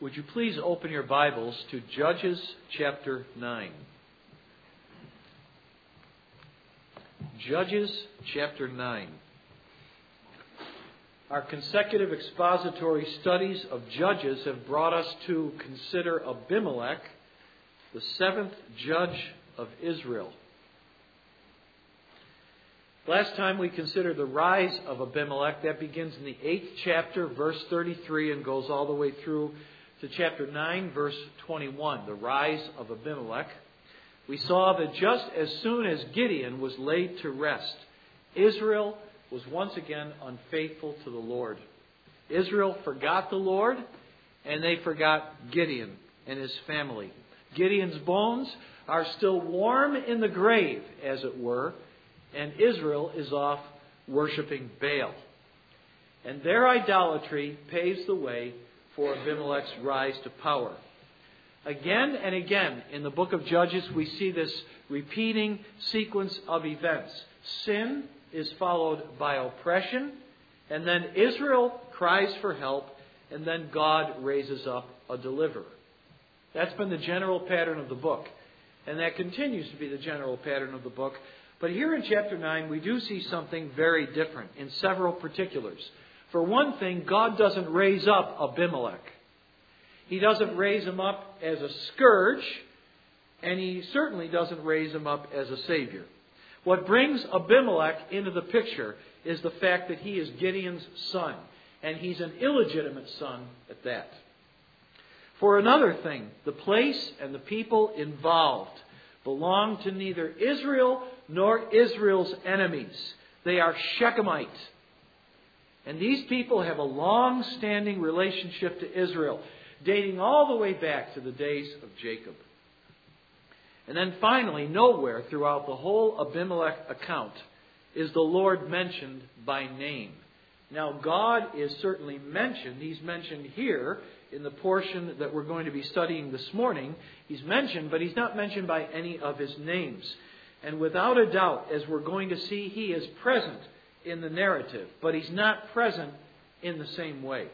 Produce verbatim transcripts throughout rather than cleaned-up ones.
Would you please open your Bibles to Judges chapter nine. Judges chapter nine. Our consecutive expository studies of Judges have brought us to consider Abimelech, the seventh judge of Israel. Last time we considered the rise of Abimelech. That begins in the eighth chapter, verse thirty-three, and goes all the way through to chapter nine, verse twenty-one, the rise of Abimelech. We saw that just as soon as Gideon was laid to rest, Israel was once again unfaithful to the Lord. Israel forgot the Lord, and they forgot Gideon and his family. Gideon's bones are still warm in the grave, as it were, and Israel is off worshiping Baal. And their idolatry paves the way for Abimelech's rise to power. Again and again in the book of Judges, we see this repeating sequence of events. Sin is followed by oppression, and then Israel cries for help, and then God raises up a deliverer. That's been the general pattern of the book, and that continues to be the general pattern of the book. But here in chapter nine, we do see something very different in several particulars. For one thing, God doesn't raise up Abimelech. He doesn't raise him up as a scourge, and he certainly doesn't raise him up as a savior. What brings Abimelech into the picture is the fact that he is Gideon's son, and he's an illegitimate son at that. For another thing, the place and the people involved belong to neither Israel nor Israel's enemies. They are Shechemite. And these people have a long-standing relationship to Israel, dating all the way back to the days of Jacob. And then finally, nowhere throughout the whole Abimelech account is the Lord mentioned by name. Now, God is certainly mentioned. He's mentioned here in the portion that we're going to be studying this morning. He's mentioned, but he's not mentioned by any of his names. And without a doubt, as we're going to see, he is present in the narrative, but he's not present in the same way.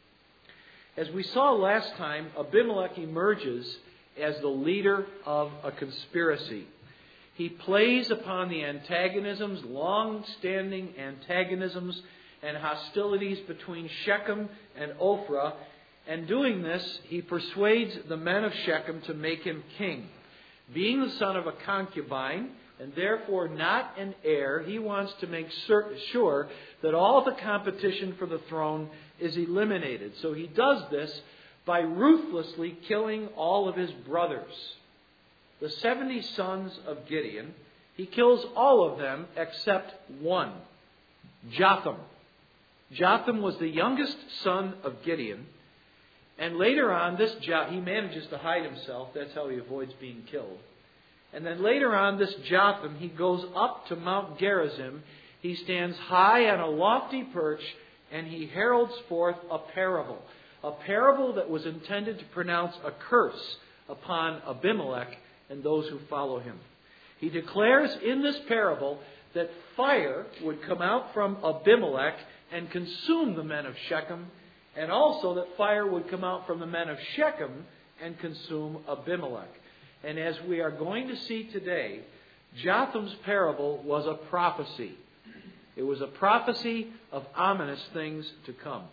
As we saw last time, Abimelech emerges as the leader of a conspiracy. He plays upon the antagonisms, long-standing antagonisms and hostilities between Shechem and Ophrah, and doing this, he persuades the men of Shechem to make him king. Being the son of a concubine, and therefore not an heir, he wants to make sure that all the competition for the throne is eliminated. So he does this by ruthlessly killing all of his brothers. The seventy sons of Gideon, he kills all of them except one, Jotham. Jotham was the youngest son of Gideon. And later on, this jo- he manages to hide himself. That's how he avoids being killed. And then later on, this Jotham, he goes up to Mount Gerizim. He stands high on a lofty perch, and he heralds forth a parable. A parable that was intended to pronounce a curse upon Abimelech and those who follow him. He declares in this parable that fire would come out from Abimelech and consume the men of Shechem, and also that fire would come out from the men of Shechem and consume Abimelech. And as we are going to see today, Jotham's parable was a prophecy. It was a prophecy of ominous things to come.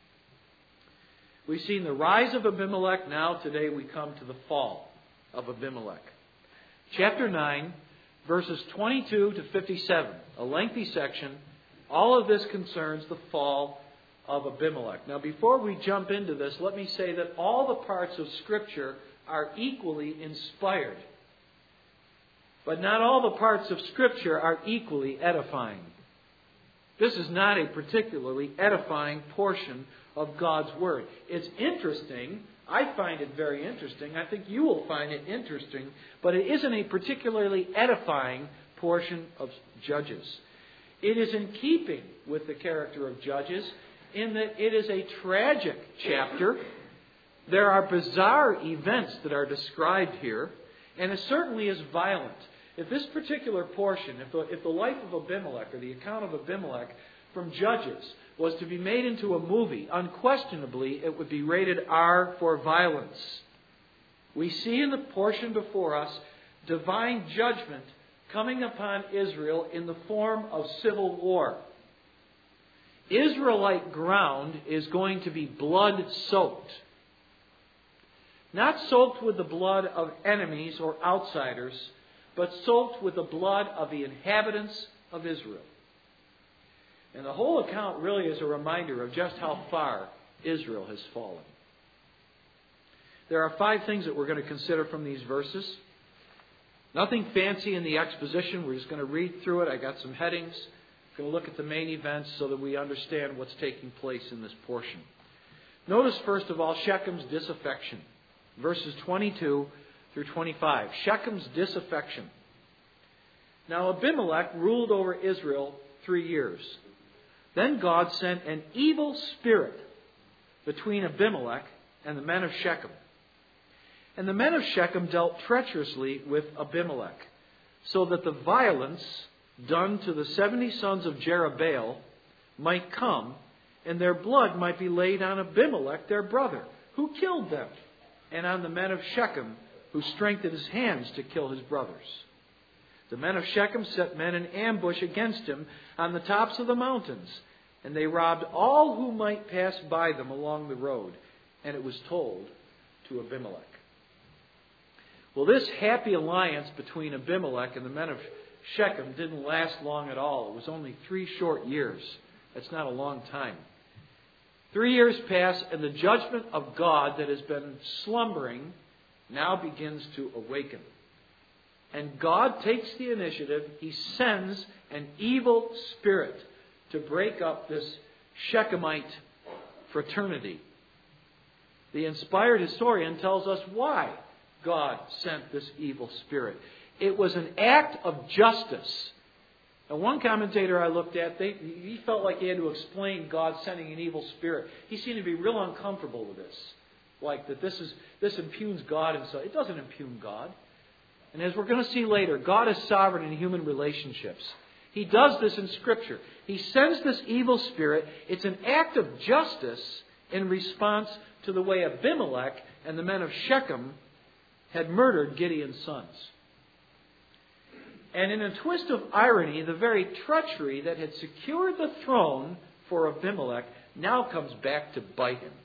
We've seen the rise of Abimelech. Now today we come to the fall of Abimelech. Chapter nine, verses twenty-two to fifty-seven, a lengthy section. All of this concerns the fall of Abimelech. Now before we jump into this, let me say that all the parts of Scripture are equally inspired. But not all the parts of Scripture are equally edifying. This is not a particularly edifying portion of God's Word. It's interesting. I find it very interesting. I think you will find it interesting. But it isn't a particularly edifying portion of Judges. It is in keeping with the character of Judges in that it is a tragic chapter. There are bizarre events that are described here, and it certainly is violent. If this particular portion, if the, if the life of Abimelech or the account of Abimelech from Judges was to be made into a movie, unquestionably it would be rated R for violence. We see in the portion before us divine judgment coming upon Israel in the form of civil war. Israelite ground is going to be blood-soaked. Not soaked with the blood of enemies or outsiders, but soaked with the blood of the inhabitants of Israel. And the whole account really is a reminder of just how far Israel has fallen. There are five things that we're going to consider from these verses. Nothing fancy in the exposition. We're just going to read through it. I got some headings. We're going to look at the main events so that we understand what's taking place in this portion. Notice, first of all, Shechem's disaffection. Verses twenty-two through twenty-five. Shechem's disaffection. Now Abimelech ruled over Israel three years. Then God sent an evil spirit between Abimelech and the men of Shechem. And the men of Shechem dealt treacherously with Abimelech, so that the violence done to the seventy sons of Jerubbaal might come, and their blood might be laid on Abimelech their brother, who killed them, and on the men of Shechem, who strengthened his hands to kill his brothers. The men of Shechem set men in ambush against him on the tops of the mountains, and they robbed all who might pass by them along the road, and it was told to Abimelech. Well, this happy alliance between Abimelech and the men of Shechem didn't last long at all. It was only three short years. That's not a long time. Three years pass, and the judgment of God that has been slumbering now begins to awaken. And God takes the initiative. He sends an evil spirit to break up this Shechemite fraternity. The inspired historian tells us why God sent this evil spirit. It was an act of justice. And one commentator I looked at, they, he felt like he had to explain God sending an evil spirit. He seemed to be real uncomfortable with this. Like that this is this impugns God and so. It doesn't impugn God. And as we're going to see later, God is sovereign in human relationships. He does this in Scripture. He sends this evil spirit. It's an act of justice in response to the way Abimelech and the men of Shechem had murdered Gideon's sons. And in a twist of irony, the very treachery that had secured the throne for Abimelech now comes back to bite him.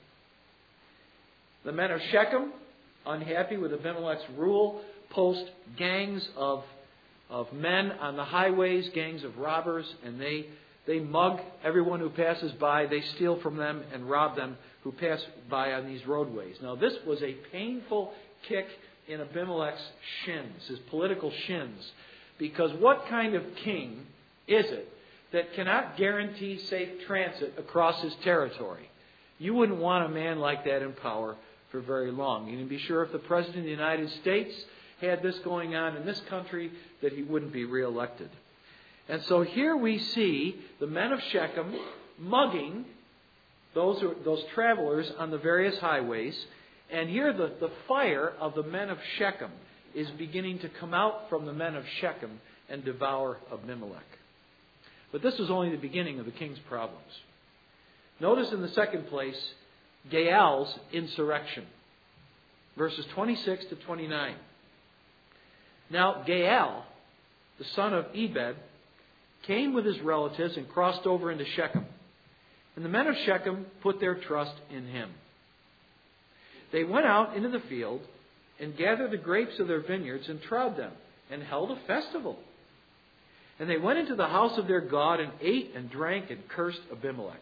The men of Shechem, unhappy with Abimelech's rule, post gangs of, of men on the highways, gangs of robbers, and they, they mug everyone who passes by. They steal from them and rob them who pass by on these roadways. Now, this was a painful kick in Abimelech's shins, his political shins. Because what kind of king is it that cannot guarantee safe transit across his territory? You wouldn't want a man like that in power for very long. You can be sure if the President of the United States had this going on in this country, that he wouldn't be reelected. And so here we see the men of Shechem mugging those, those travelers on the various highways. And here the, the fire of the men of Shechem is beginning to come out from the men of Shechem and devour Abimelech. But this is only the beginning of the king's problems. Notice in the second place, Gaal's insurrection. Verses twenty-six to twenty-nine. Now Gaal, the son of Ebed, came with his relatives and crossed over into Shechem. And the men of Shechem put their trust in him. They went out into the field and gathered the grapes of their vineyards and trod them and held a festival. And they went into the house of their God and ate and drank and cursed Abimelech.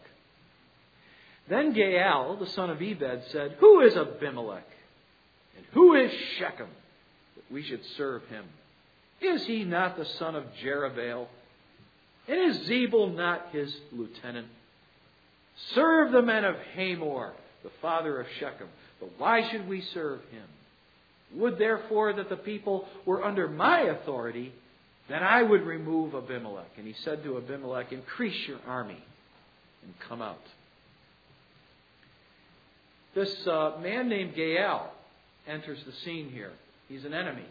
Then Gaal, the son of Ebed, said, "Who is Abimelech? And who is Shechem, that we should serve him? Is he not the son of Jerubbaal? And is Zebul not his lieutenant? Serve the men of Hamor, the father of Shechem. But why should we serve him? Would therefore that the people were under my authority, then I would remove Abimelech." And he said to Abimelech, "Increase your army and come out." This uh, man named Gaal enters the scene here. He's an enemy.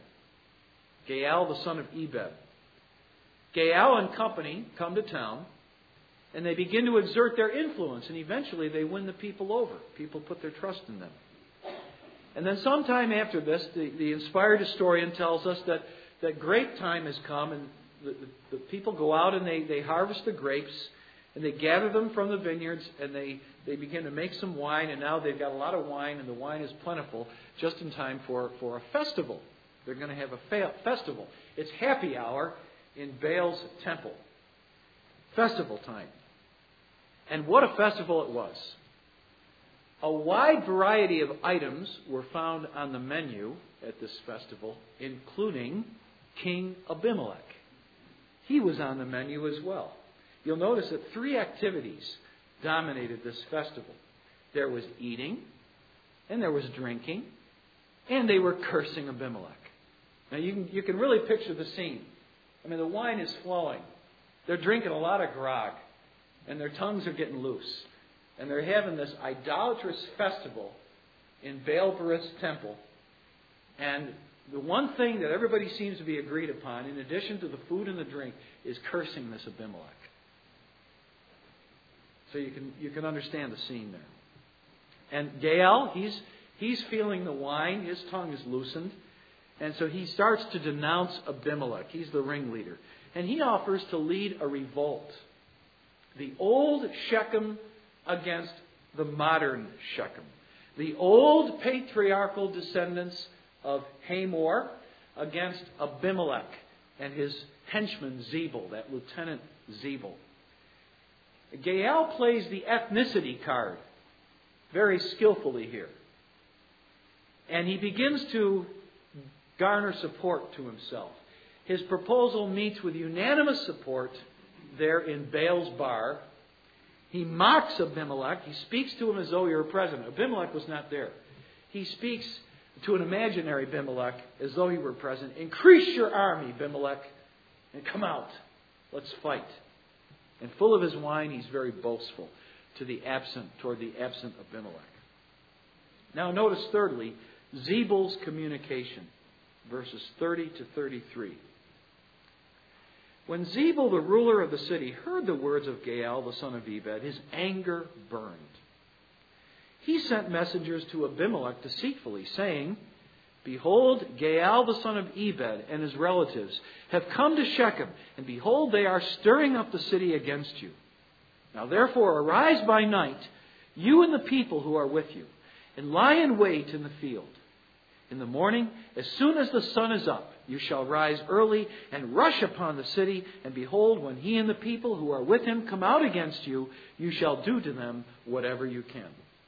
Gaal, the son of Ebed. Gaal and company come to town, And they begin to exert their influence, and eventually they win the people over. People put their trust in them. And then sometime after this, the, the inspired historian tells us that, that grape time has come, and the, the, the people go out and they, they harvest the grapes, and they gather them from the vineyards, and they, they begin to make some wine, and now they've got a lot of wine, and the wine is plentiful, just in time for, for a festival. They're going to have a fa- festival. It's happy hour in Baal's temple. Festival time. And what a festival it was. A wide variety of items were found on the menu at this festival, including King Abimelech. He was on the menu as well. You'll notice that three activities dominated this festival. There was eating, and there was drinking, and they were cursing Abimelech. Now you can, you can really picture the scene. I mean, the wine is flowing. They're drinking a lot of grog, and their tongues are getting loose. And they're having this idolatrous festival in Baal-Berith's temple. And the one thing that everybody seems to be agreed upon, in addition to the food and the drink, is cursing this Abimelech. So you can you can understand the scene there. And Gaal, he's he's feeling the wine. His tongue is loosened. And so he starts to denounce Abimelech. He's the ringleader. And he offers to lead a revolt. The old Shechem against the modern Shechem. The old patriarchal descendants of Hamor against Abimelech and his henchman Zebul, that Lieutenant Zebul. Gaal plays the ethnicity card very skillfully here. And he begins to garner support to himself. His proposal meets with unanimous support there in Baal's bar. He mocks Abimelech. He speaks to him as though he were present. Abimelech was not there. He speaks to an imaginary Abimelech as though he were present. Increase your army, Abimelech, and come out. Let's fight. And full of his wine, he's very boastful to the absent, toward the absent Abimelech. Now notice thirdly, Zebul's communication. Verses thirty to thirty-three. When Zebul, the ruler of the city, heard the words of Gaal, the son of Ebed, his anger burned. He sent messengers to Abimelech deceitfully, saying, Behold, Gaal, the son of Ebed, and his relatives have come to Shechem, and behold, they are stirring up the city against you. Now therefore arise by night, you and the people who are with you, and lie in wait in the field. In the morning, as soon as the sun is up, you shall rise early and rush upon the city, and behold, when he and the people who are with him come out against you, you shall do to them whatever you can.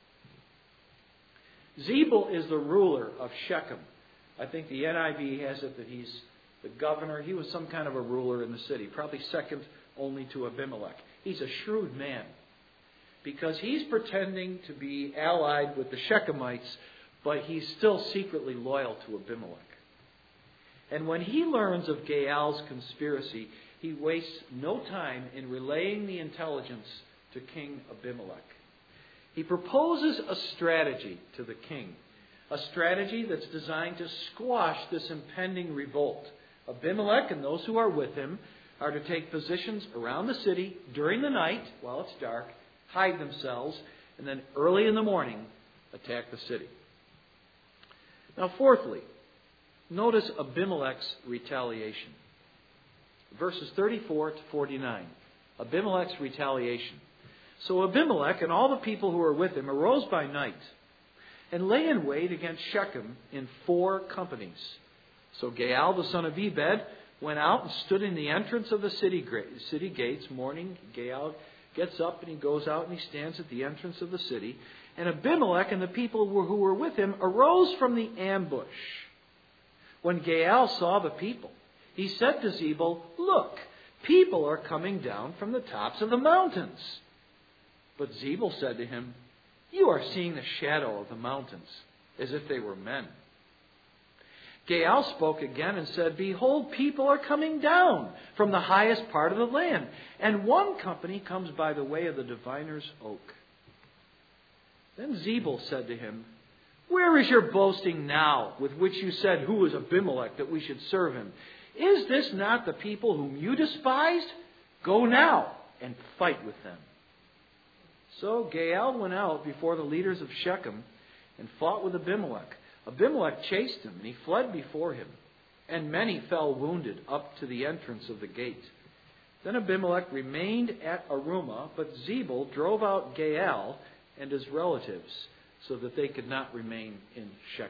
Zebul is the ruler of Shechem. I think the N I V has it that he's the governor. He was some kind of a ruler in the city, probably second only to Abimelech. He's a shrewd man because he's pretending to be allied with the Shechemites, but he's still secretly loyal to Abimelech. And when he learns of Gaal's conspiracy, he wastes no time in relaying the intelligence to King Abimelech. He proposes a strategy to the king, a strategy that's designed to squash this impending revolt. Abimelech and those who are with him are to take positions around the city during the night while it's dark, hide themselves, and then early in the morning attack the city. Now, fourthly, notice Abimelech's retaliation. Verses thirty-four to forty-nine. Abimelech's retaliation. So Abimelech and all the people who were with him arose by night and lay in wait against Shechem in four companies. So Gaal, the son of Ebed, went out and stood in the entrance of the city city gates. Morning, Gaal gets up and he goes out and he stands at the entrance of the city. And Abimelech and the people who were with him arose from the ambush. When Gaal saw the people, he said to Zebul, Look, people are coming down from the tops of the mountains. But Zebul said to him, You are seeing the shadow of the mountains, as if they were men. Gaal spoke again and said, Behold, people are coming down from the highest part of the land, and one company comes by the way of the diviner's oak. Then Zebul said to him, Where is your boasting now, with which you said, Who is Abimelech, that we should serve him? Is this not the people whom you despised? Go now and fight with them. So Gaal went out before the leaders of Shechem and fought with Abimelech. Abimelech chased him, and he fled before him, and many fell wounded up to the entrance of the gate. Then Abimelech remained at Arumah, but Zebul drove out Gaal and his relatives, so that they could not remain in Shechem.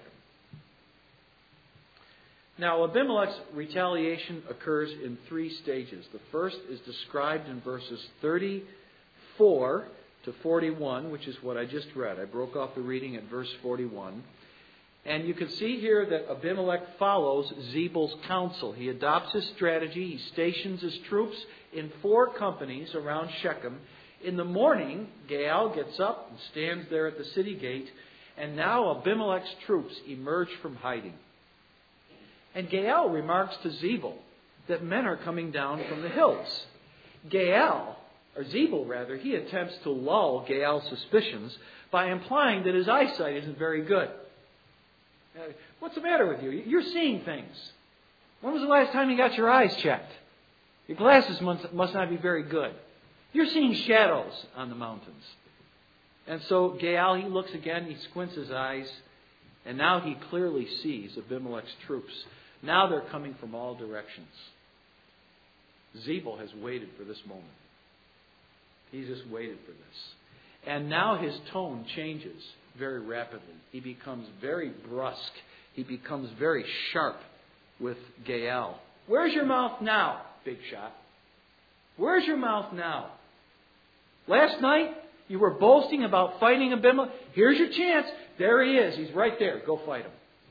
Now, Abimelech's retaliation occurs in three stages. The first is described in verses thirty-four to forty-one, which is what I just read. I broke off the reading at verse forty-one. And you can see here that Abimelech follows Zebul's counsel. He adopts his strategy. He stations his troops in four companies around Shechem. In the morning, Gaal gets up and stands there at the city gate. And now Abimelech's troops emerge from hiding. And Gaal remarks to Zebul that men are coming down from the hills. Gaal, or Zebul rather, he attempts to lull Gaal's suspicions by implying that his eyesight isn't very good. Uh, what's the matter with you? You're seeing things. When was the last time you got your eyes checked? Your glasses must, must not be very good. You're seeing shadows on the mountains. And so Gaal, he looks again, he squints his eyes, and now he clearly sees Abimelech's troops. Now they're coming from all directions. Zebul has waited for this moment. He's just waited for this. And now his tone changes very rapidly. He becomes very brusque. He becomes very sharp with Gaal. Where's your mouth now, big shot? Where's your mouth now? Last night, you were boasting about fighting Abimelech. Here's your chance. There he is. He's right there. Go fight him.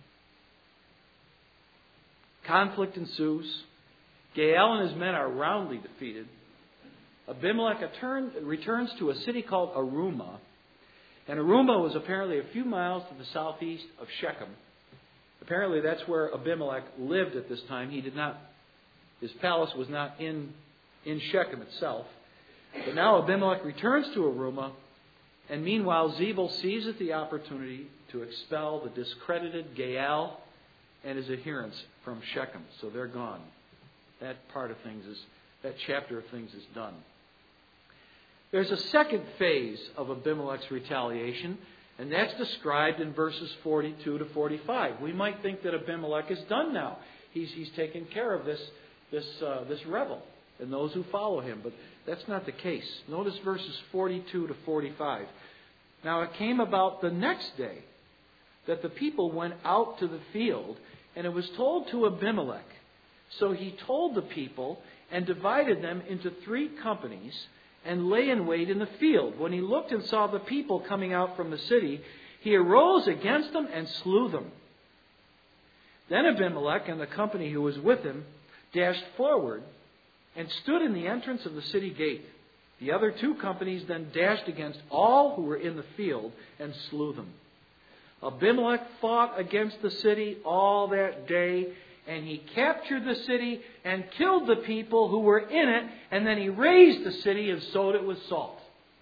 Conflict ensues. Gaal and his men are roundly defeated. Abimelech returns to a city called Arumah. And Arumah was apparently a few miles to the southeast of Shechem. Apparently that's where Abimelech lived at this time. He did not, his palace was not in, in Shechem itself. But now Abimelech returns to Arumah. And meanwhile, Zebul seizes the opportunity to expel the discredited Gaal and his adherents from Shechem. So they're gone. That part of things is, that chapter of things is done. There's a second phase of Abimelech's retaliation, and that's described in verses forty-two to forty-five. We might think that Abimelech is done now. He's, he's taken care of this, this, uh, this rebel and those who follow him, but that's not the case. Notice verses forty-two to forty-five. Now it came about the next day that the people went out to the field, and it was told to Abimelech. So he told the people and divided them into three companies and lay in wait in the field. When he looked and saw the people coming out from the city, he arose against them and slew them. Then Abimelech and the company who was with him dashed forward and stood in the entrance of the city gate. The other two companies then dashed against all who were in the field and slew them. Abimelech fought against the city all that day, and he captured the city and killed the people who were in it, and then he razed the city and sowed it with salt.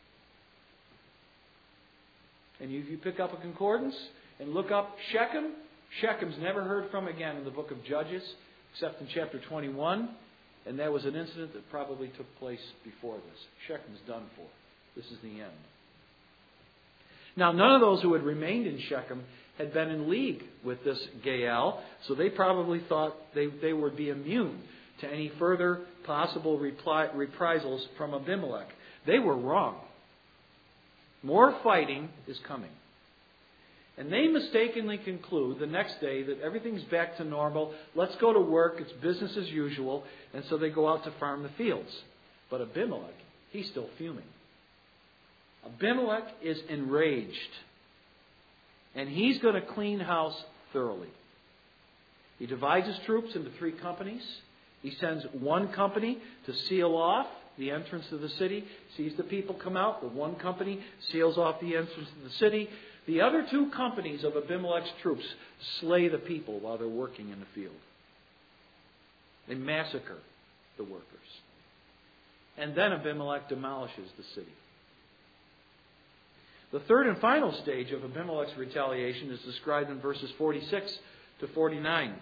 And if you pick up a concordance and look up Shechem, Shechem's never heard from again in the book of Judges, except in chapter twenty-one, and that was an incident that probably took place before this. Shechem's done for. This is the end. Now, none of those who had remained in Shechem had been in league with this Gaal, so they probably thought they, they would be immune to any further possible reply, reprisals from Abimelech. They were wrong. More fighting is coming. And they mistakenly conclude the next day that everything's back to normal. Let's go to work. It's business as usual. And so they go out to farm the fields. But Abimelech, he's still fuming. Abimelech is enraged. And he's going to clean house thoroughly. He divides his troops into three companies. He sends one company to seal off the entrance of the city, sees the people come out. The one company seals off the entrance of the city. The other two companies of Abimelech's troops slay the people while they're working in the field. They massacre the workers. And then Abimelech demolishes the city. The third and final stage of Abimelech's retaliation is described in verses forty-six to forty-nine.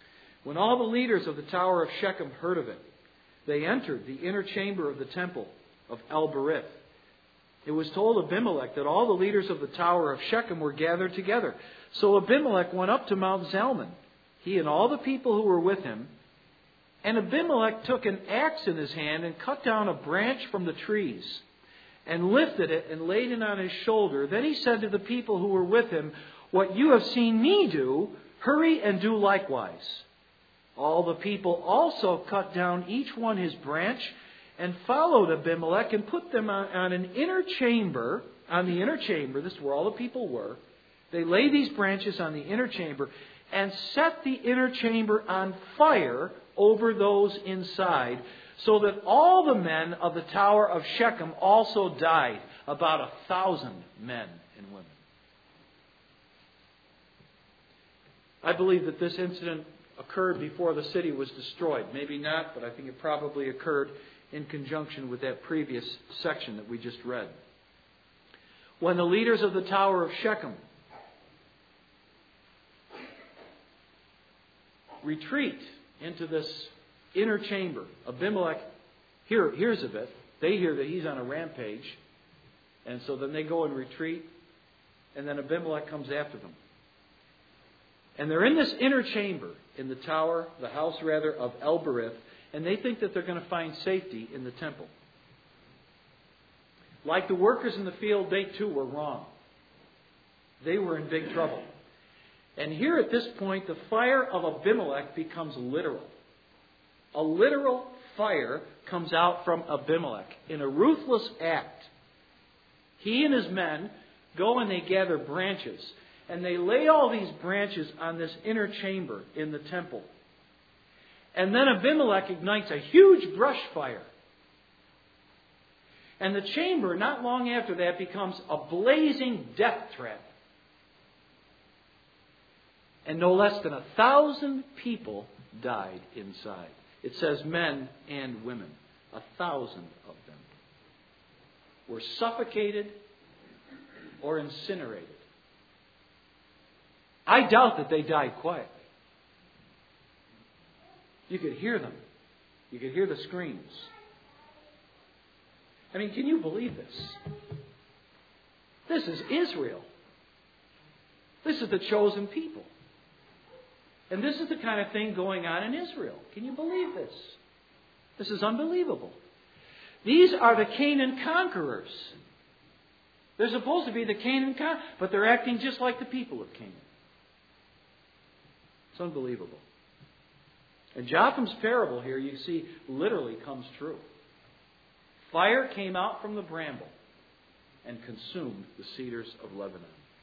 When all the leaders of the tower of Shechem heard of it, they entered the inner chamber of the temple of El-Berith. It was told Abimelech that all the leaders of the tower of Shechem were gathered together. So Abimelech went up to Mount Zalmon, he and all the people who were with him. And Abimelech took an axe in his hand and cut down a branch from the trees and lifted it and laid it on his shoulder. Then he said to the people who were with him, "What you have seen me do, hurry and do likewise." All the people also cut down each one his branch and followed Abimelech and put them on, on an inner chamber, on the inner chamber. This is where all the people were. They laid these branches on the inner chamber and set the inner chamber on fire over those inside, so that all the men of the tower of Shechem also died, about a thousand men and women. I believe that this incident occurred before the city was destroyed. Maybe not, but I think it probably occurred in conjunction with that previous section that we just read. When the leaders of the tower of Shechem retreat into this inner chamber, Abimelech hear, hears of it. They hear that he's on a rampage. And so then they go and retreat. And then Abimelech comes after them. And they're in this inner chamber in the tower, the house rather, of El-Berith. And they think that they're going to find safety in the temple. Like the workers in the field, they too were wrong. They were in big trouble. And here at this point, the fire of Abimelech becomes literal. A literal fire comes out from Abimelech in a ruthless act. He and his men go and they gather branches. And they lay all these branches on this inner chamber in the temple. And then Abimelech ignites a huge brush fire. And the chamber, not long after that, becomes a blazing death trap. And no less than a thousand people died inside. It says men and women. A thousand of them were suffocated or incinerated. I doubt that they died quietly. You could hear them. You could hear the screams. I mean, can you believe this? This is Israel. This is the chosen people. And this is the kind of thing going on in Israel. Can you believe this? This is unbelievable. These are the Canaan conquerors. They're supposed to be the Canaan conquerors, but they're acting just like the people of Canaan. It's unbelievable. And Jotham's parable here, you see, literally comes true. Fire came out from the bramble and consumed the cedars of Lebanon.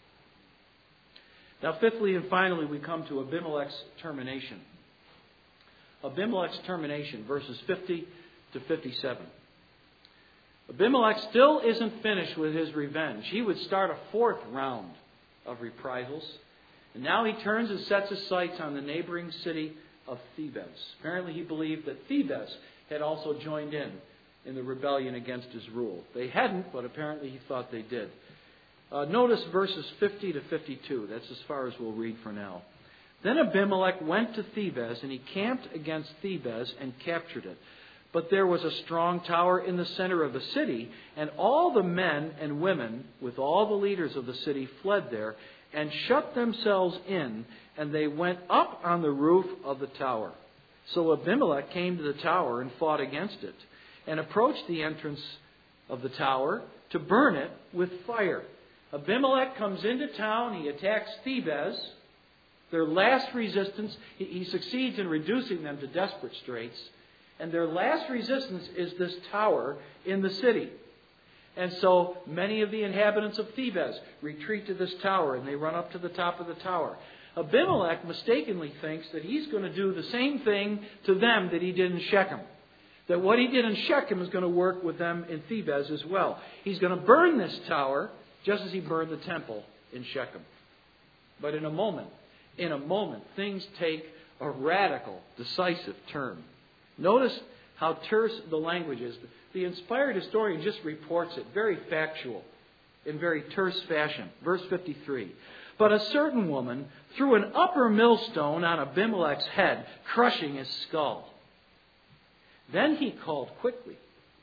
Now, fifthly and finally, we come to Abimelech's termination. Abimelech's termination, verses fifty to fifty-seven. Abimelech still isn't finished with his revenge. He would start a fourth round of reprisals. And now he turns and sets his sights on the neighboring city of Thebes. Apparently he believed that Thebes had also joined in in the rebellion against his rule. They hadn't, but apparently he thought they did. Uh, notice verses fifty to fifty-two. That's as far as we'll read for now. Then Abimelech went to Thebes, and he camped against Thebes and captured it. But there was a strong tower in the center of the city, and all the men and women, with all the leaders of the city, fled there and shut themselves in, and they went up on the roof of the tower. So Abimelech came to the tower and fought against it, and approached the entrance of the tower to burn it with fire. Abimelech comes into town, he attacks Thebes, their last resistance. He, he succeeds in reducing them to desperate straits. And their last resistance is this tower in the city. And so many of the inhabitants of Thebes retreat to this tower, and they run up to the top of the tower. Abimelech mistakenly thinks that he's going to do the same thing to them that he did in Shechem. That what he did in Shechem is going to work with them in Thebes as well. He's going to burn this tower just as he burned the temple in Shechem. But in a moment, in a moment, things take a radical, decisive turn. Notice how terse the language is. The inspired historian just reports it, very factual, in very terse fashion. Verse fifty-three. But a certain woman threw an upper millstone on Abimelech's head, crushing his skull. Then he called quickly,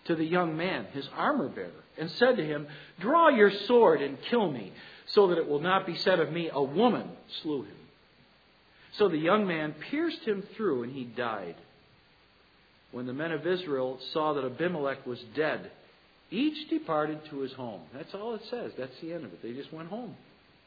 to the young man, his armor bearer, and said to him, "Draw your sword and kill me, so that it will not be said of me, a woman slew him." So the young man pierced him through, and he died. When the men of Israel saw that Abimelech was dead, each departed to his home. That's all it says. That's the end of it. They just went home.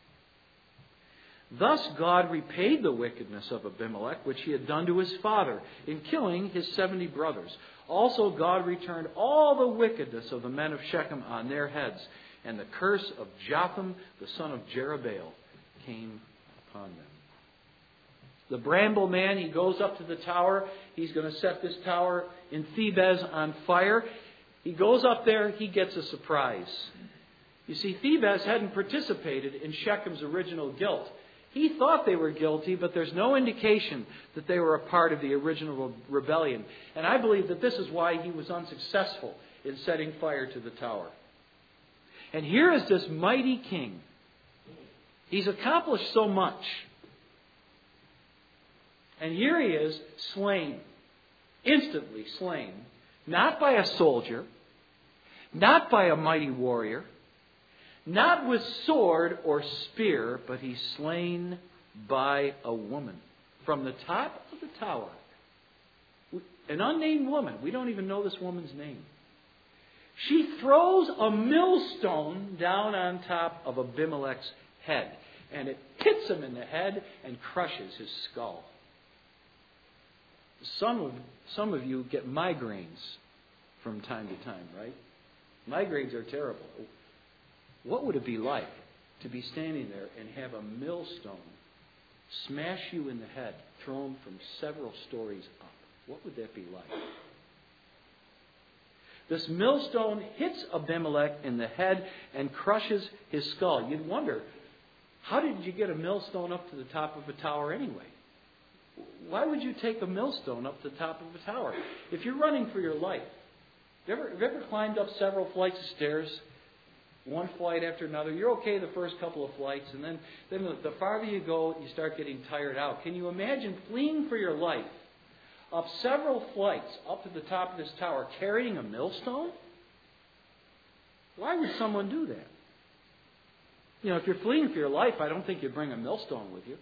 Thus God repaid the wickedness of Abimelech, which he had done to his father, in killing his seventy brothers. Also God returned all the wickedness of the men of Shechem on their heads, and the curse of Jotham, the son of Jerubbaal, came upon them. The bramble man, he goes up to the tower. He's going to set this tower in Thebez on fire. He goes up there. He gets a surprise. You see, Thebez hadn't participated in Shechem's original guilt. He thought they were guilty, but there's no indication that they were a part of the original rebellion. And I believe that this is why he was unsuccessful in setting fire to the tower. And here is this mighty king. He's accomplished so much. And here he is, slain, instantly slain, not by a soldier, not by a mighty warrior, not with sword or spear, but he's slain by a woman. From the top of the tower, an unnamed woman, we don't even know this woman's name. She throws a millstone down on top of Abimelech's head, and it hits him in the head and crushes his skull. Some of, some of you get migraines from time to time, right? Migraines are terrible. What would it be like to be standing there and have a millstone smash you in the head, thrown from several stories up? What would that be like? This millstone hits Abimelech in the head and crushes his skull. You'd wonder, how did you get a millstone up to the top of a tower anyway? Why would you take a millstone up to the top of a tower? If you're running for your life, have you ever, have you ever climbed up several flights of stairs, one flight after another? You're okay the first couple of flights, and then, then the farther you go, you start getting tired out. Can you imagine fleeing for your life up several flights up to the top of this tower carrying a millstone? Why would someone do that? You know, if you're fleeing for your life, I don't think you'd bring a millstone with you.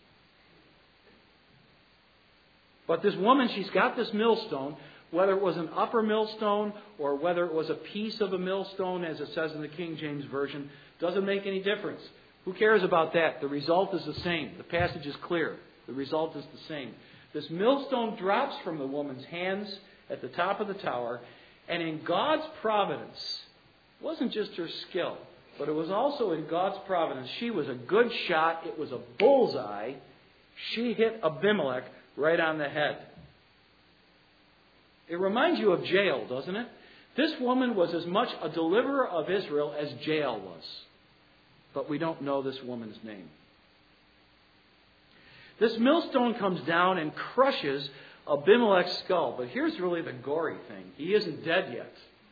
But this woman, she's got this millstone, whether it was an upper millstone or whether it was a piece of a millstone, as it says in the King James Version, doesn't make any difference. Who cares about that? The result is the same. The passage is clear. The result is the same. This millstone drops from the woman's hands at the top of the tower, and in God's providence, it wasn't just her skill, but it was also in God's providence. She was a good shot. It was a bullseye. She hit Abimelech right on the head. It reminds you of Jael, doesn't it? This woman was as much a deliverer of Israel as Jael was. But we don't know this woman's name. This millstone comes down and crushes Abimelech's skull. But here's really the gory thing. He isn't dead yet.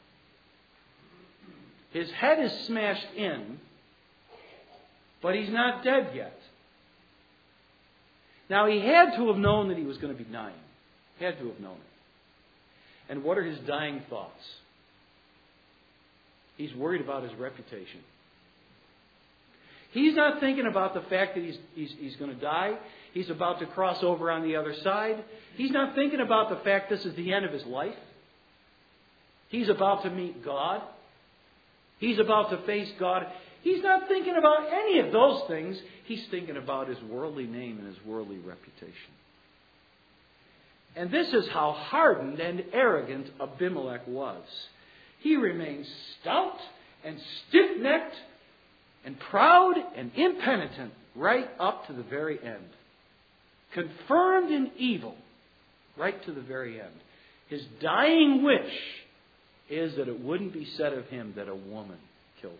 His head is smashed in, but he's not dead yet. Now, he had to have known that he was going to be dying. Had to have known it. And what are his dying thoughts? He's worried about his reputation. He's not thinking about the fact that he's, he's, he's going to die. He's about to cross over on the other side. He's not thinking about the fact this is the end of his life. He's about to meet God. He's about to face God. He's not thinking about any of those things. He's thinking about his worldly name and his worldly reputation. And this is how hardened and arrogant Abimelech was. He remained stout and stiff-necked and proud and impenitent right up to the very end. Confirmed in evil right to the very end. His dying wish is that it wouldn't be said of him that a woman killed him.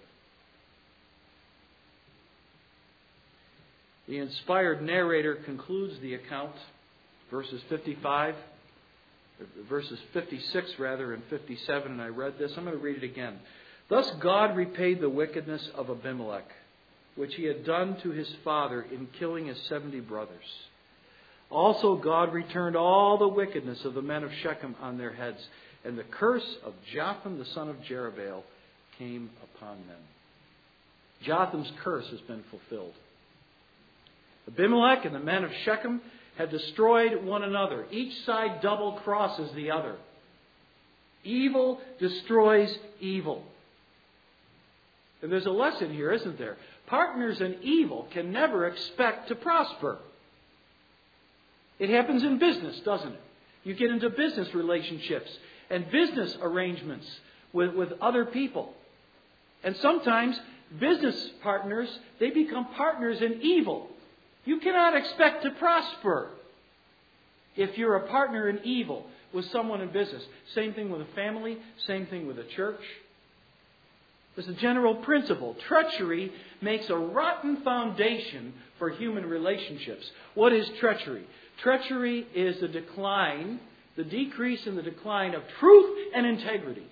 The inspired narrator concludes the account, verses fifty-five, verses fifty-six rather, and fifty-seven, and I read this. I'm going to read it again. Thus God repaid the wickedness of Abimelech, which he had done to his father in killing his seventy brothers. Also God returned all the wickedness of the men of Shechem on their heads, And the curse of Jotham, the son of Jerubbaal, came upon them. Jotham's curse has been fulfilled. Abimelech and the men of Shechem have destroyed one another. Each side double crosses the other. Evil destroys evil. And there's a lesson here, isn't there? Partners in evil can never expect to prosper. It happens in business, doesn't it? You get into business relationships and business arrangements with, with other people. And sometimes business partners, they become partners in evil. You cannot expect to prosper if you're a partner in evil with someone in business. Same thing with a family, same thing with a church. There's a general principle. Treachery makes a rotten foundation for human relationships. What is treachery? Treachery is the decline, the decrease in the decline of truth and integrity.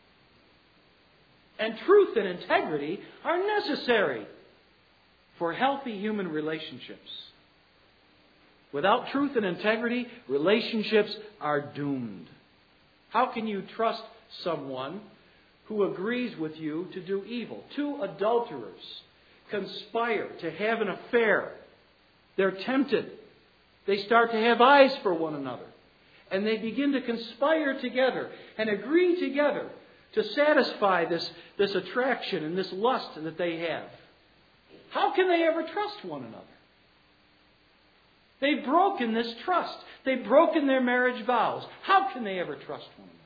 And truth and integrity are necessary for healthy human relationships. Without truth and integrity, relationships are doomed. How can you trust someone who agrees with you to do evil? Two adulterers conspire to have an affair. They're tempted. They start to have eyes for one another. And they begin to conspire together and agree together to satisfy this, this attraction and this lust that they have. How can they ever trust one another? They've broken this trust. They've broken their marriage vows. How can they ever trust one another?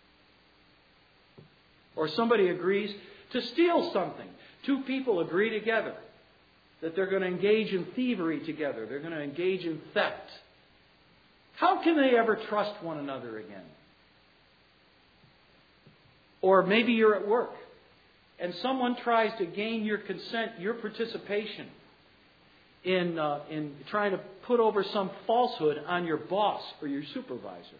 Or somebody agrees to steal something. Two people agree together that they're going to engage in thievery together. They're going to engage in theft. How can they ever trust one another again? Or maybe you're at work and someone tries to gain your consent, your participation in, uh, in trying to put over some falsehood on your boss or your supervisor.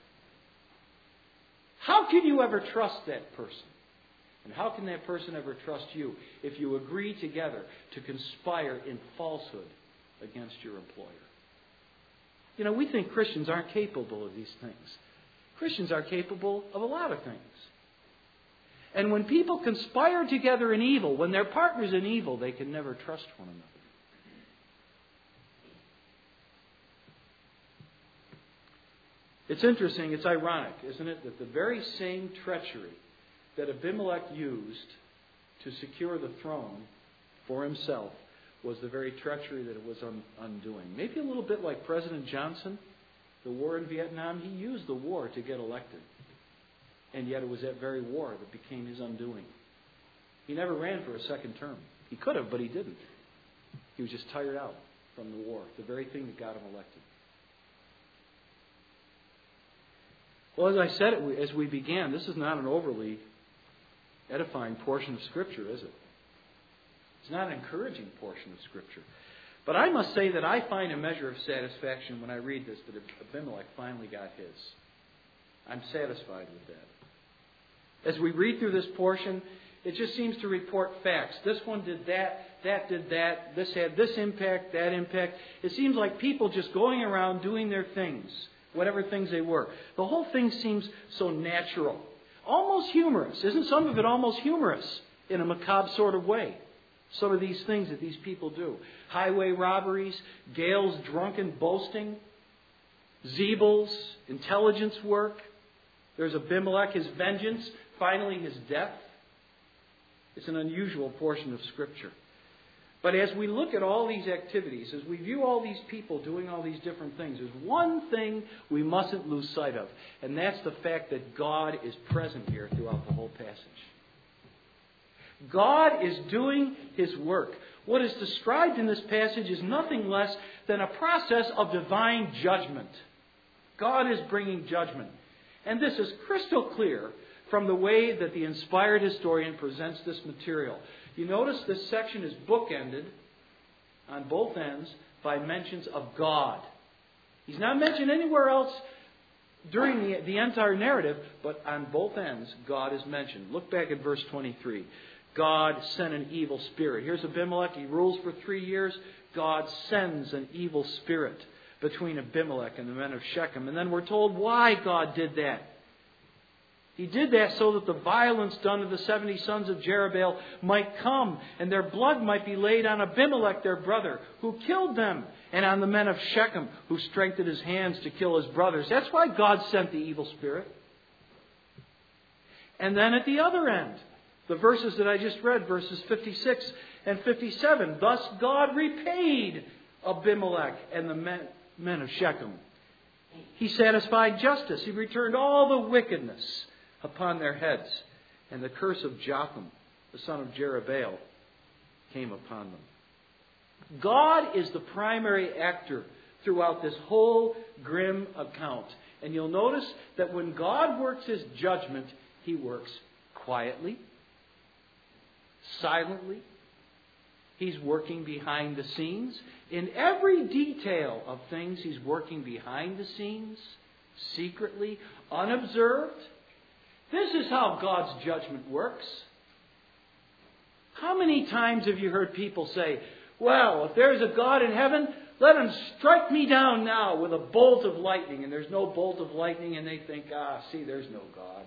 How can you ever trust that person? And how can that person ever trust you if you agree together to conspire in falsehood against your employer? You know, we think Christians aren't capable of these things. Christians are capable of a lot of things. And when people conspire together in evil, when they're partners in evil, they can never trust one another. It's interesting, it's ironic, isn't it, that the very same treachery that Abimelech used to secure the throne for himself was the very treachery that it was un- undoing. Maybe a little bit like President Johnson, the war in Vietnam. He used the war to get elected. And yet it was that very war that became his undoing. He never ran for a second term. He could have, but he didn't. He was just tired out from the war, the very thing that got him elected. Well, as I said as we began, this is not an overly edifying portion of Scripture, is it? It's not an encouraging portion of Scripture. But I must say that I find a measure of satisfaction when I read this, that Abimelech finally got his. I'm satisfied with that. As we read through this portion, it just seems to report facts. This one did that, that did that, this had this impact, that impact. It seems like people just going around doing their things, whatever things they were. The whole thing seems so natural. Almost humorous. Isn't some of it almost humorous in a macabre sort of way? Some of these things that these people do. Highway robberies, Gail's drunken boasting, Zebul's intelligence work. There's Abimelech, his vengeance, finally his death. It's an unusual portion of Scripture. But as we look at all these activities, as we view all these people doing all these different things, there's one thing we mustn't lose sight of. And that's the fact that God is present here throughout the whole passage. God is doing His work. What is described in this passage is nothing less than a process of divine judgment. God is bringing judgment. And this is crystal clear from the way that the inspired historian presents this material. You notice this section is bookended on both ends by mentions of God. He's not mentioned anywhere else during the, the entire narrative, but on both ends, God is mentioned. Look back at verse twenty-three. God sent an evil spirit. Here's Abimelech. He rules for three years. God sends an evil spirit between Abimelech and the men of Shechem. And then we're told why God did that. He did that so that the violence done to the seventy sons of Jerubbaal might come, and their blood might be laid on Abimelech, their brother, who killed them, and on the men of Shechem, who strengthened his hands to kill his brothers. That's why God sent the evil spirit. And then at the other end, the verses that I just read, verses fifty-six and fifty-seven, thus God repaid Abimelech and the men, men of Shechem. He satisfied justice. He returned all the wickedness upon their heads. And the curse of Jotham, the son of Jerubbaal, came upon them. God is the primary actor throughout this whole grim account. And you'll notice that when God works His judgment, He works quietly, silently. He's working behind the scenes. In every detail of things, He's working behind the scenes, secretly, unobserved. This is how God's judgment works. How many times have you heard people say, well, if there's a God in heaven, let Him strike me down now with a bolt of lightning. And there's no bolt of lightning, and they think, ah, see, there's no God.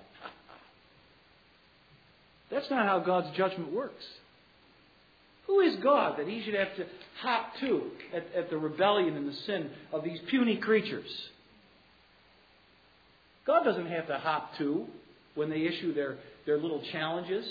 That's not how God's judgment works. Who is God that He should have to hop to at, at the rebellion and the sin of these puny creatures? God doesn't have to hop to when they issue their, their little challenges.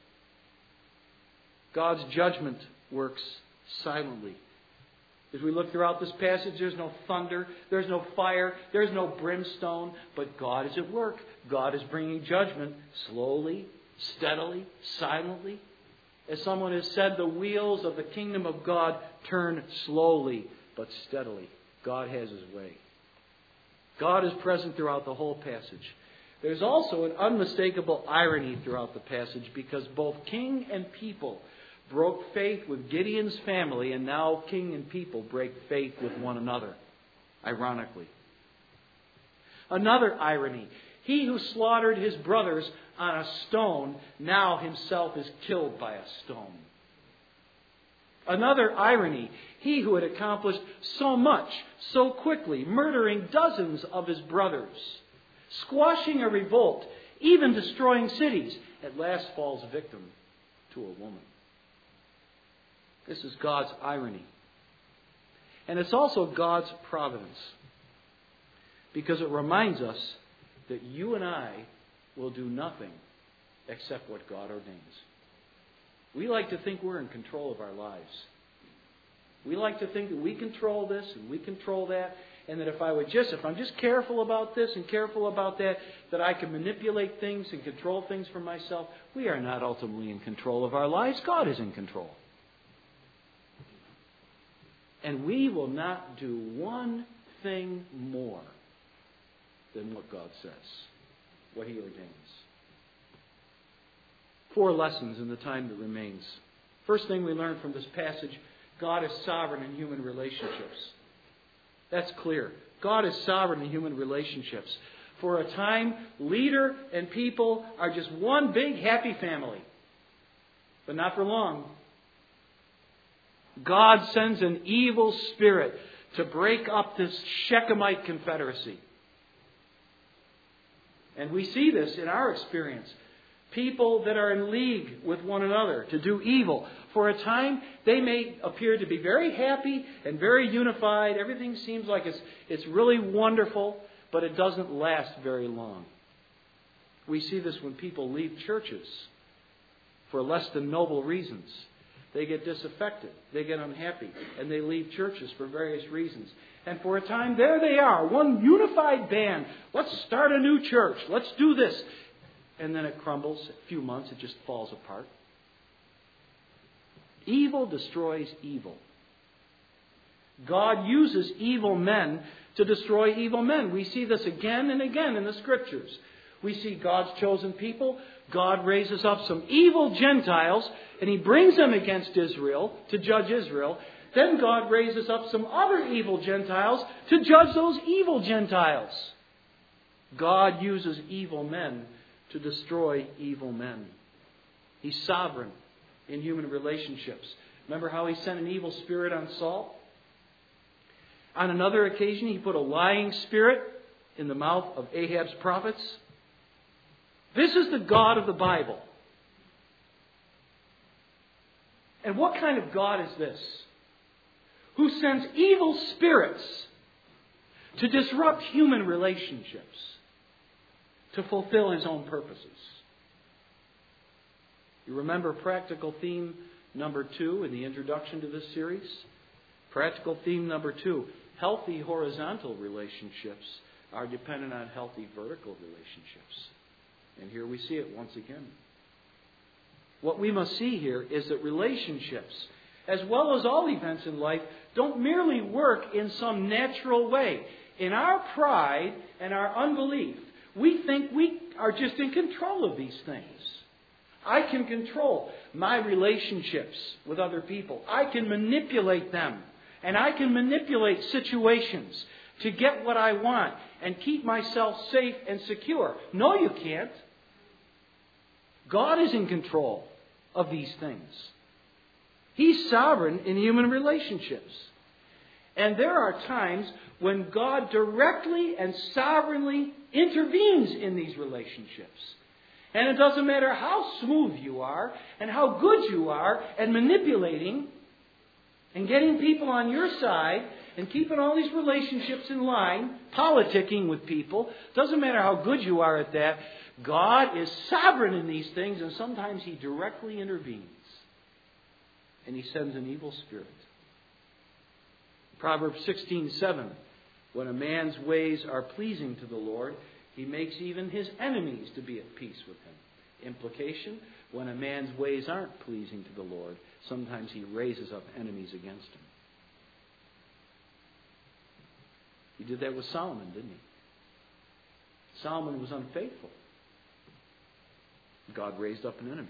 God's judgment works silently. As we look throughout this passage, there's no thunder, there's no fire, there's no brimstone, but God is at work. God is bringing judgment slowly, steadily, silently. As someone has said, the wheels of the kingdom of God turn slowly but steadily. God has His way. God is present throughout the whole passage. There's also an unmistakable irony throughout the passage because both king and people broke faith with Gideon's family, and now king and people break faith with one another, ironically. Another irony. He who slaughtered his brothers on a stone, now himself is killed by a stone. Another irony. He who had accomplished so much, so quickly, murdering dozens of his brothers, squashing a revolt, even destroying cities, at last falls victim to a woman. This is God's irony. And it's also God's providence. Because it reminds us that you and I will do nothing except what God ordains. We like to think we're in control of our lives. We like to think that we control this and we control that, and that if I would just, if I'm just careful about this and careful about that, that I can manipulate things and control things for myself. We are not ultimately in control of our lives. God is in control. And we will not do one thing more than what God says, what He ordains. Four lessons in the time that remains. First thing we learn from this passage, God is sovereign in human relationships. That's clear. God is sovereign in human relationships. For a time, leader and people are just one big happy family. But not for long. God sends an evil spirit to break up this Shechemite confederacy. And we see this in our experience. People that are in league with one another to do evil. For a time, they may appear to be very happy and very unified. Everything seems like it's, it's really wonderful, but it doesn't last very long. We see this when people leave churches for less than noble reasons. They get disaffected, they get unhappy, and they leave churches for various reasons. And for a time, there they are, one unified band. Let's start a new church. Let's do this. And then it crumbles. A few months, it just falls apart. Evil destroys evil. God uses evil men to destroy evil men. We see this again and again in the Scriptures. We see God's chosen people. God raises up some evil Gentiles, and He brings them against Israel to judge Israel. Then God raises up some other evil Gentiles to judge those evil Gentiles. God uses evil men to destroy evil men. He's sovereign in human relationships. Remember how He sent an evil spirit on Saul? On another occasion, He put a lying spirit in the mouth of Ahab's prophets. This is the God of the Bible. And what kind of God is this? Who sends evil spirits to disrupt human relationships to fulfill His own purposes. You remember practical theme number two in the introduction to this series? Practical theme number two. Healthy horizontal relationships are dependent on healthy vertical relationships. And here we see it once again. What we must see here is that relationships, as well as all events in life, don't merely work in some natural way. In our pride and our unbelief, we think we are just in control of these things. I can control my relationships with other people. I can manipulate them. And I can manipulate situations to get what I want and keep myself safe and secure. No, you can't. God is in control of these things. He's sovereign in human relationships. And there are times when God directly and sovereignly intervenes in these relationships. And it doesn't matter how smooth you are and how good you are at manipulating and getting people on your side and keeping all these relationships in line, politicking with people. Doesn't matter how good you are at that. God is sovereign in these things, and sometimes He directly intervenes. And He sends an evil spirit. Proverbs sixteen seven. When a man's ways are pleasing to the Lord, He makes even his enemies to be at peace with him. Implication, when a man's ways aren't pleasing to the Lord, sometimes He raises up enemies against him. He did that with Solomon, didn't he? Solomon was unfaithful. God raised up an enemy.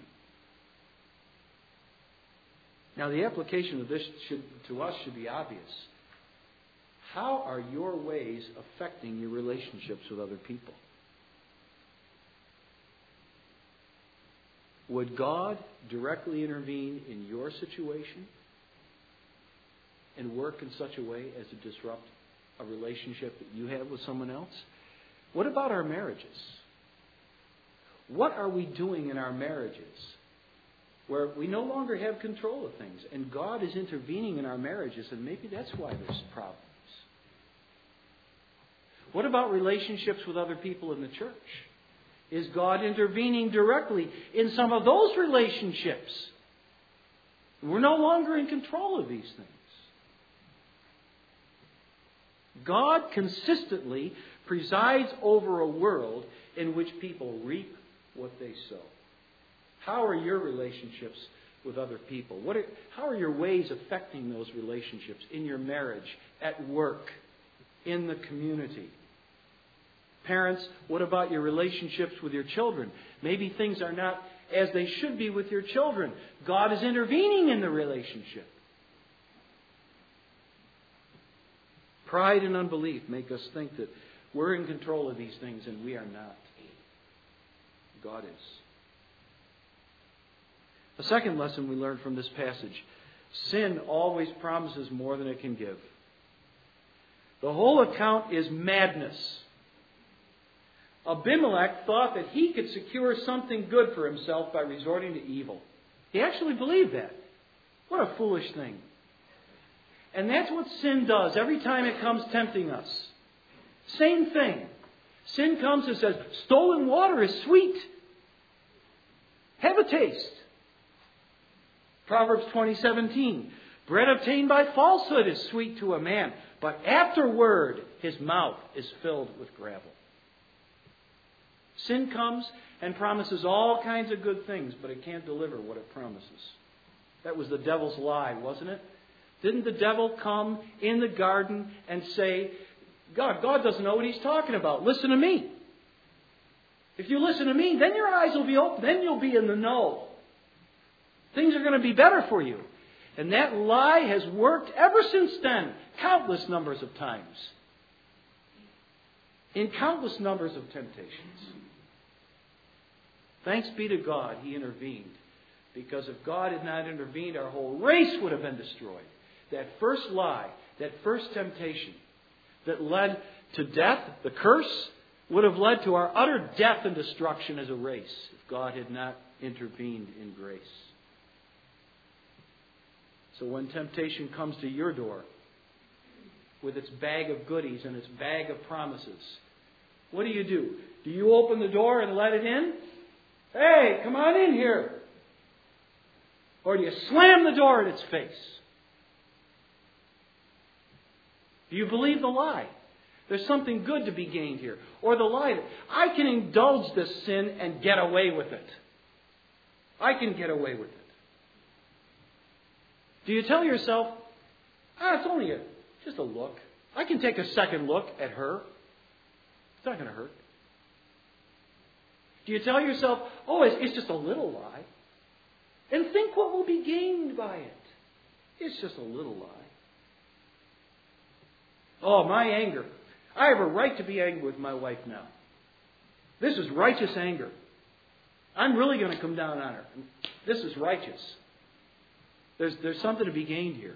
Now, the application of this should, to us should be obvious. How are your ways affecting your relationships with other people? Would God directly intervene in your situation and work in such a way as to disrupt a relationship that you have with someone else? What about our marriages? What are we doing in our marriages where we no longer have control of things and God is intervening in our marriages, and maybe that's why there's problems? What about relationships with other people in the church? Is God intervening directly in some of those relationships? We're no longer in control of these things. God consistently presides over a world in which people reap what they sow. How are your relationships with other people? What are, how are your ways affecting those relationships in your marriage, at work, in the community? Parents, what about your relationships with your children? Maybe things are not as they should be with your children. God is intervening in the relationship. Pride and unbelief make us think that we're in control of these things, and we are not. God is. A second lesson we learn from this passage. Sin always promises more than it can give. The whole account is madness. Abimelech thought that he could secure something good for himself by resorting to evil. He actually believed that. What a foolish thing. And that's what sin does every time it comes tempting us. Same thing. Sin comes and says, stolen water is sweet. Have a taste. Proverbs twenty seventeen. Bread obtained by falsehood is sweet to a man, but afterward his mouth is filled with gravel. Sin comes and promises all kinds of good things, but it can't deliver what it promises. That was the devil's lie, wasn't it? Didn't the devil come in the garden and say, God, God doesn't know what He's talking about. Listen to me. If you listen to me, then your eyes will be open. Then you'll be in the know. Things are going to be better for you. And that lie has worked ever since then, countless numbers of times. In countless numbers of temptations. Thanks be to God, He intervened. Because if God had not intervened, our whole race would have been destroyed. That first lie, that first temptation that led to death, the curse, would have led to our utter death and destruction as a race if God had not intervened in grace. So when temptation comes to your door with its bag of goodies and its bag of promises, what do you do? Do you open the door and let it in? Hey, come on in here. Or do you slam the door in its face? Do you believe the lie? There's something good to be gained here. Or the lie that I can indulge this sin and get away with it. I can get away with it. Do you tell yourself, ah, it's only a, just a look. I can take a second look at her. It's not going to hurt. Do you tell yourself, oh, it's, it's just a little lie? And think what will be gained by it. It's just a little lie. Oh, my anger. I have a right to be angry with my wife now. This is righteous anger. I'm really going to come down on her. This is righteous. There's, there's something to be gained here.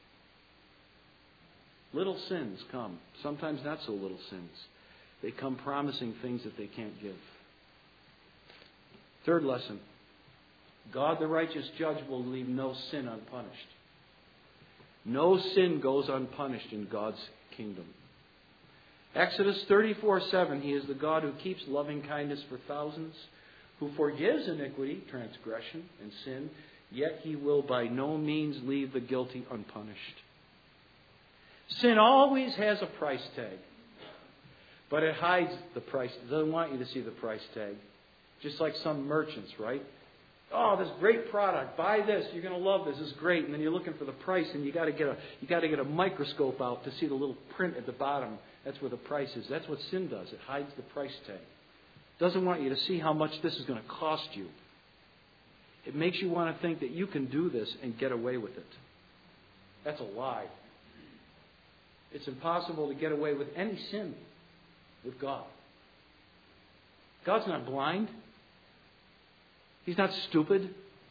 Little sins come. Sometimes not so little sins. They come promising things that they can't give. Third lesson. God, the righteous judge, will leave no sin unpunished. No sin goes unpunished in God's kingdom. Exodus thirty-four seven, He is the God who keeps loving kindness for thousands, who forgives iniquity, transgression, and sin, yet He will by no means leave the guilty unpunished. Sin always has a price tag, but it hides the price. It doesn't want you to see the price tag. Just like some merchants, right? Oh, this great product. Buy this. You're going to love this. This is great. And then you're looking for the price, and you got to get a you got to get a microscope out to see the little print at the bottom. That's where the price is. That's what sin does. It hides the price tag. It doesn't want you to see how much this is going to cost you. It makes you want to think that you can do this and get away with it. That's a lie. It's impossible to get away with any sin with God. God's not blind. He's not stupid.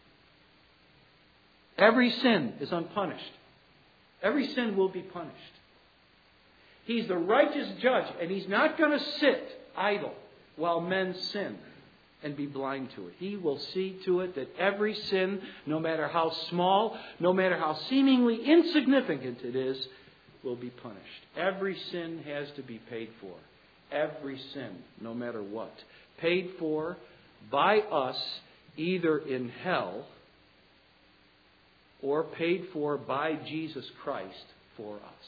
Every sin is unpunished. Every sin will be punished. He's the righteous judge, and He's not going to sit idle while men sin and be blind to it. He will see to it that every sin, no matter how small, no matter how seemingly insignificant it is, will be punished. Every sin has to be paid for. Every sin, no matter what. Paid for by us either in hell or paid for by Jesus Christ for us.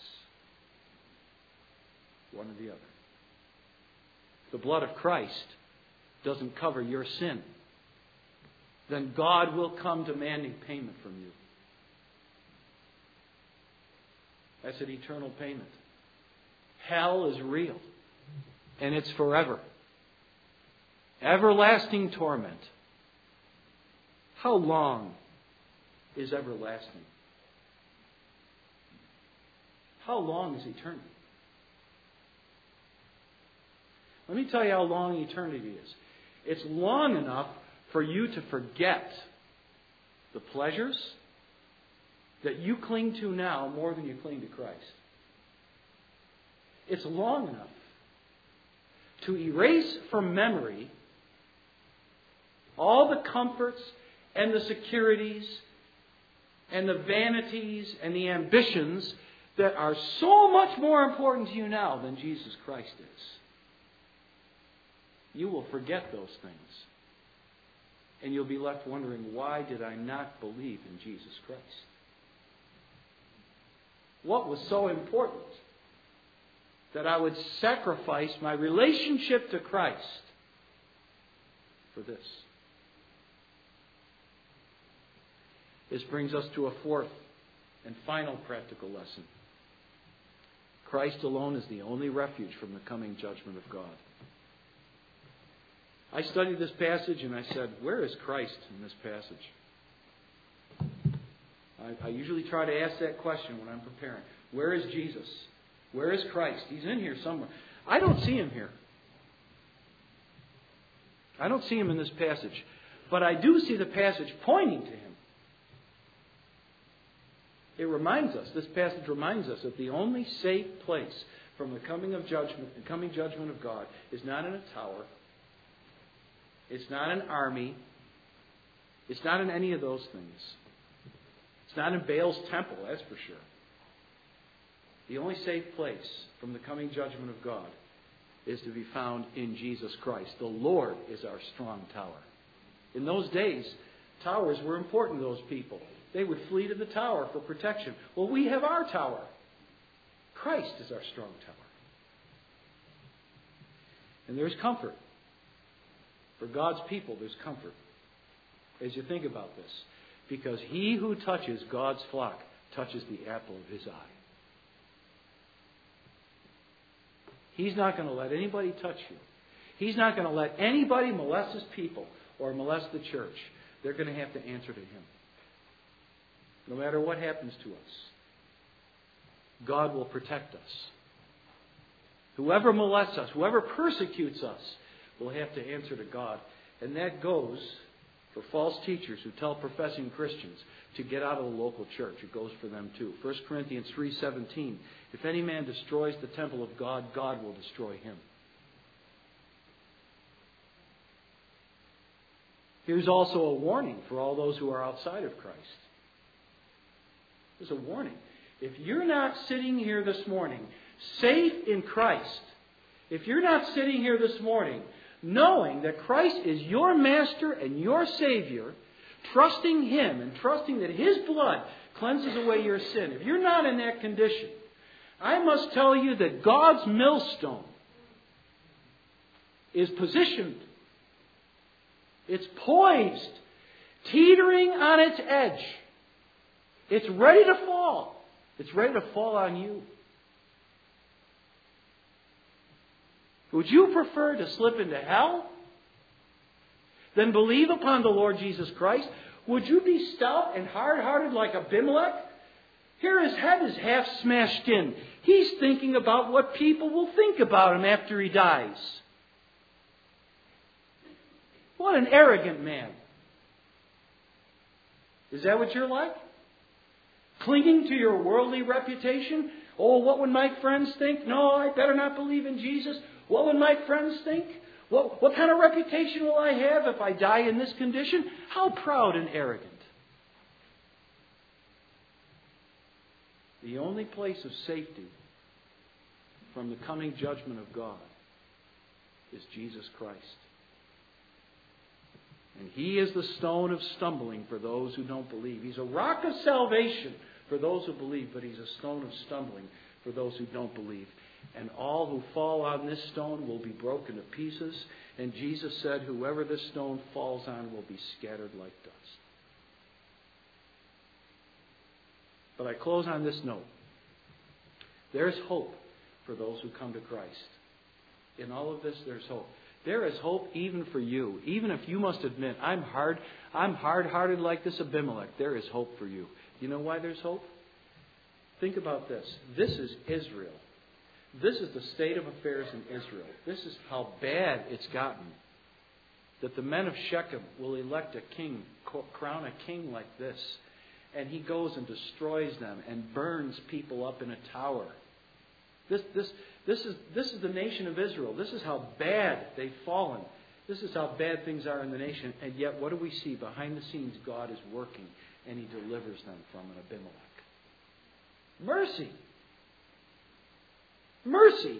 One or the other. The blood of Christ doesn't cover your sin, then God will come demanding payment from you. That's an eternal payment. Hell is real, and it's forever. Everlasting torment. How long is everlasting? How long is eternity? Let me tell you how long eternity is. It's long enough for you to forget the pleasures that you cling to now more than you cling to Christ. It's long enough to erase from memory all the comforts and the securities and the vanities and the ambitions that are so much more important to you now than Jesus Christ is. You will forget those things. And you'll be left wondering, why did I not believe in Jesus Christ? What was so important that I would sacrifice my relationship to Christ for this? This brings us to a fourth and final practical lesson. Christ alone is the only refuge from the coming judgment of God. I studied this passage and I said, where is Christ in this passage? I, I usually try to ask that question when I'm preparing. Where is Jesus? Where is Christ? He's in here somewhere. I don't see Him here. I don't see Him in this passage. But I do see the passage pointing to Him. It reminds us, this passage reminds us that the only safe place from the coming of judgment, the coming judgment of God, is not in a tower. It's not an army. It's not in any of those things. It's not in Baal's temple, that's for sure. The only safe place from the coming judgment of God is to be found in Jesus Christ. The Lord is our strong tower. In those days, towers were important to those people. They would flee to the tower for protection. Well, we have our tower. Christ is our strong tower. And there's comfort. For God's people, there's comfort as you think about this. Because he who touches God's flock touches the apple of his eye. He's not going to let anybody touch you. He's not going to let anybody molest his people or molest the church. They're going to have to answer to him. No matter what happens to us, God will protect us. Whoever molests us, whoever persecutes us, will have to answer to God. And that goes for false teachers who tell professing Christians to get out of the local church. It goes for them too. First Corinthians three seventeen. If any man destroys the temple of God, God will destroy him. Here's also a warning for all those who are outside of Christ. There's a warning. If you're not sitting here this morning safe in Christ, if you're not sitting here this morning knowing that Christ is your Master and your Savior, trusting Him and trusting that His blood cleanses away your sin, if you're not in that condition, I must tell you that God's millstone is positioned. It's poised, teetering on its edge. It's ready to fall. It's ready to fall on you. Would you prefer to slip into hell than believe upon the Lord Jesus Christ? Would you be stout and hard-hearted like Abimelech? Here his head is half smashed in. He's thinking about what people will think about him after he dies. What an arrogant man. Is that what you're like? Clinging to your worldly reputation? Oh, what would my friends think? No, I better not believe in Jesus. What would my friends think? What, what kind of reputation will I have if I die in this condition? How proud and arrogant. The only place of safety from the coming judgment of God is Jesus Christ. And He is the stone of stumbling for those who don't believe. He's a rock of salvation for those who believe, but He's a stone of stumbling for those who don't believe. And all who fall on this stone will be broken to pieces. And Jesus said, whoever this stone falls on will be scattered like dust. But I close on this note. There's hope for those who come to Christ. In all of this, there's hope. There is hope even for you. Even if you must admit, I'm hard, I'm hard-hearted like this Abimelech. There is hope for you. You know why there's hope? Think about this. This is Israel. This is the state of affairs in Israel. This is how bad it's gotten. That the men of Shechem will elect a king, crown a king like this. And he goes and destroys them and burns people up in a tower. This, this, this, is, this is the nation of Israel. This is how bad they've fallen. This is how bad things are in the nation. And yet, what do we see? Behind the scenes, God is working and He delivers them from an Abimelech. Mercy. Mercy.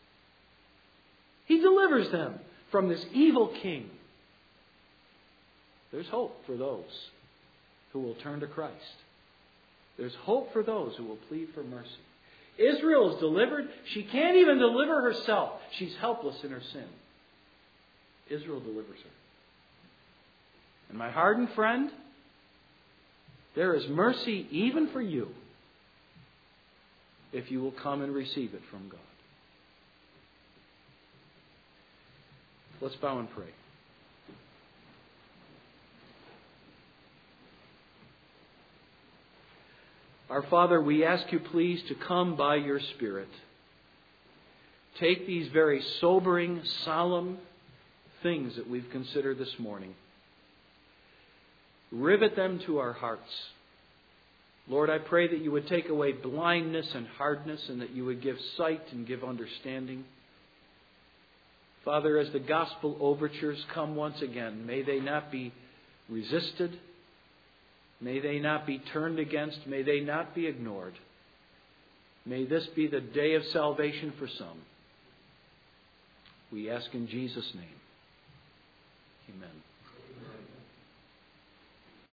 He delivers them from this evil king. There's hope for those who will turn to Christ. There's hope for those who will plead for mercy. Israel is delivered. She can't even deliver herself. She's helpless in her sin. Israel delivers her. And my hardened friend, there is mercy even for you if you will come and receive it from God. Let's bow and pray. Our Father, we ask you please to come by your Spirit. Take these very sobering, solemn things that we've considered this morning. Rivet them to our hearts. Lord, I pray that you would take away blindness and hardness, and that you would give sight and give understanding. Father, as the gospel overtures come once again, may they not be resisted. May they not be turned against. May they not be ignored. May this be the day of salvation for some. We ask in Jesus' name. Amen.